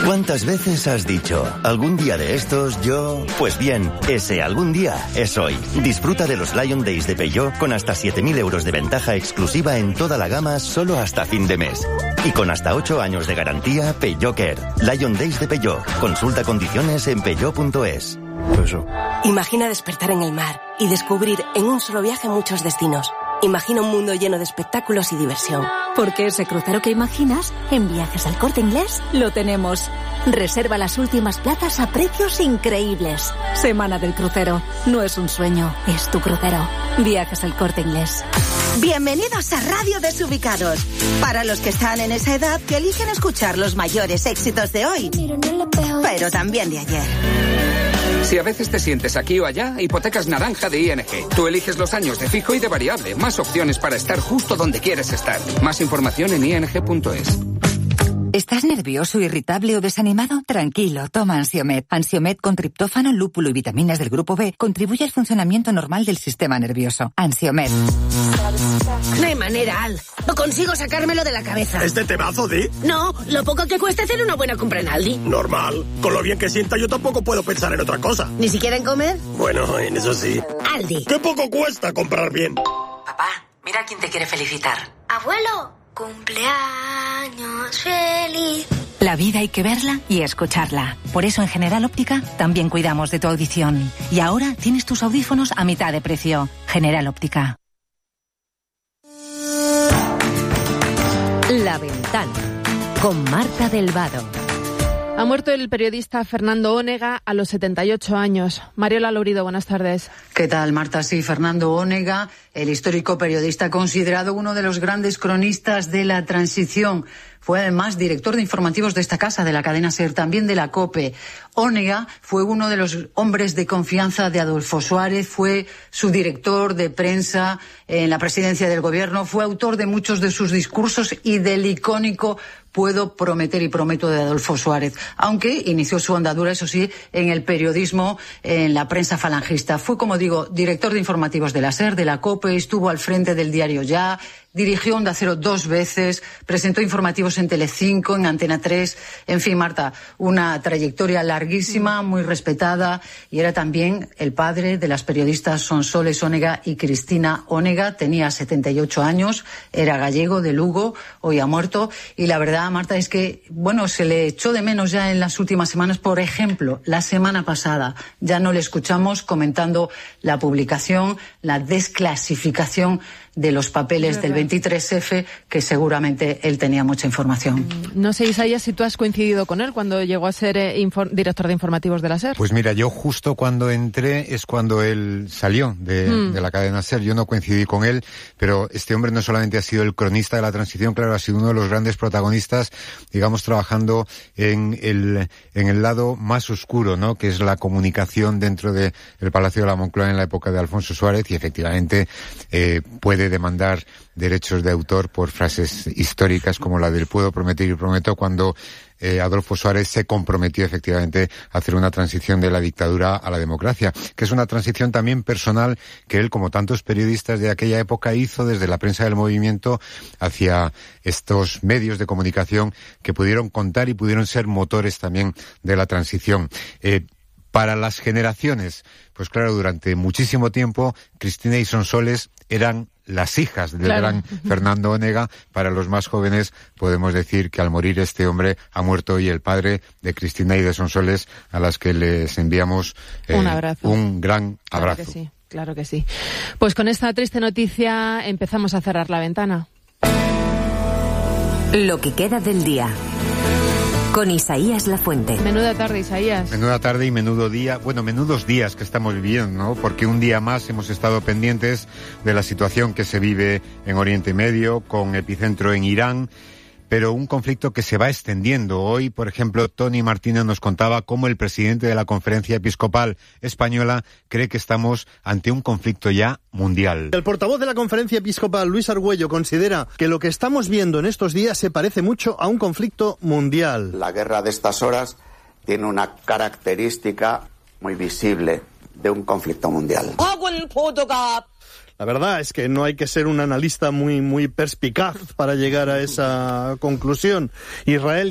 ¿Cuántas veces has dicho, algún día de estos yo...? Pues bien, ese algún día es hoy. Disfruta de los Lion Days de Peugeot con hasta 7.000 euros de ventaja exclusiva en toda la gama solo hasta fin de mes. Y con hasta 8 años de garantía Peugeot Care. Lion Days de Peugeot. Consulta condiciones en peugeot.es. Imagina despertar en el mar y descubrir en un solo viaje muchos destinos. Imagina un mundo lleno de espectáculos y diversión. Porque ese crucero que imaginas, en Viajes al Corte Inglés, lo tenemos. Reserva las últimas plazas a precios increíbles. Semana del crucero. No es un sueño, es tu crucero. Viajes al Corte Inglés. Bienvenidos a Radio Desubicados. Para los que están en esa edad que eligen escuchar los mayores éxitos de hoy, pero también de ayer. Si a veces te sientes aquí o allá, Hipotecas Naranja de ING. Tú eliges los años de fijo y de variable. Más opciones para estar justo donde quieres estar. Más información en ing.es. ¿Estás nervioso, irritable o desanimado? Tranquilo, toma Ansiomed. Ansiomed con triptófano, lúpulo y vitaminas del grupo B contribuye al funcionamiento normal del sistema nervioso. Ansiomed. No hay manera, Al. No consigo sacármelo de la cabeza. ¿Este temazo, Di? No, lo poco que cuesta hacer una buena compra en Aldi. Normal. Con lo bien que sienta yo tampoco puedo pensar en otra cosa. ¿Ni siquiera en comer? Bueno, en eso sí. Aldi. ¿Qué poco cuesta comprar bien? Papá, mira quién te quiere felicitar. Abuelo, cumpleaños feliz. La vida hay que verla y escucharla. Por eso en General Óptica también cuidamos de tu audición. Y ahora tienes tus audífonos a mitad de precio. General Óptica. La Ventana, con Marta del Vado. Ha muerto el periodista Fernando Onega a los 78 años. Mariola Lourido, buenas tardes. ¿Qué tal, Marta? Sí, Fernando Onega, el histórico periodista considerado uno de los grandes cronistas de la transición. Fue además director de informativos de esta casa, de la cadena SER, también de la COPE. Onega fue uno de los hombres de confianza de Adolfo Suárez, fue su director de prensa en la presidencia del gobierno, fue autor de muchos de sus discursos y del icónico "Puedo prometer y prometo" de Adolfo Suárez, aunque inició su andadura, eso sí, en el periodismo, en la prensa falangista. Fue, como digo, director de informativos de la SER, de la COPE, estuvo al frente del diario Ya, dirigió Onda Cero 2 veces, presentó informativos en Telecinco, en Antena 3, en fin, Marta, una trayectoria larguísima, muy respetada, y era también el padre de las periodistas Sonsoles Onega y Cristina Onega. Tenía 78 años, era gallego, de Lugo, hoy ha muerto, y la verdad, Marta, es que, bueno, se le echó de menos ya en las últimas semanas. Por ejemplo, la semana pasada ya no le escuchamos comentando la publicación, la desclasificación de los papeles del 23F, que seguramente él tenía mucha información. No sé, Isaías, si tú has coincidido con él cuando llegó a ser director de informativos de la SER. Pues mira, yo justo cuando entré es cuando él salió de la cadena SER. Yo no coincidí con él, pero este hombre no solamente ha sido el cronista de la transición, claro, ha sido uno de los grandes protagonistas, digamos, trabajando en el lado más oscuro, ¿no?, que es la comunicación dentro del Palacio de la Moncloa en la época de Alfonso Suárez, y efectivamente puede demandar derechos de autor por frases históricas como la del "puedo prometer y prometo", cuando Adolfo Suárez se comprometió efectivamente a hacer una transición de la dictadura a la democracia, que es una transición también personal que él, como tantos periodistas de aquella época, hizo desde la prensa del movimiento hacia estos medios de comunicación que pudieron contar y pudieron ser motores también de la transición. Para las generaciones, pues claro, durante muchísimo tiempo Cristina y Sonsoles eran las hijas del gran Fernando Onega. Para los más jóvenes podemos decir que al morir este hombre ha muerto hoy el padre de Cristina y de Sonsoles, a las que les enviamos un abrazo, un gran abrazo. Claro que sí, claro que sí. Pues con esta triste noticia empezamos a cerrar la ventana. Lo que queda del día. Con Isaías Lafuente. Menuda tarde, Isaías. Menuda tarde y menudo día, bueno, menudos días que estamos viviendo, ¿no? Porque un día más hemos estado pendientes de la situación que se vive en Oriente Medio, con epicentro en Irán, pero un conflicto que se va extendiendo. Hoy, por ejemplo, Tony Martínez nos contaba cómo el presidente de la Conferencia Episcopal Española cree que estamos ante un conflicto ya mundial. El portavoz de la Conferencia Episcopal, Luis Argüello, considera que lo que estamos viendo en estos días se parece mucho a un conflicto mundial. La guerra de estas horas tiene una característica muy visible de un conflicto mundial. La verdad es que no hay que ser un analista muy perspicaz para llegar a esa conclusión. Israel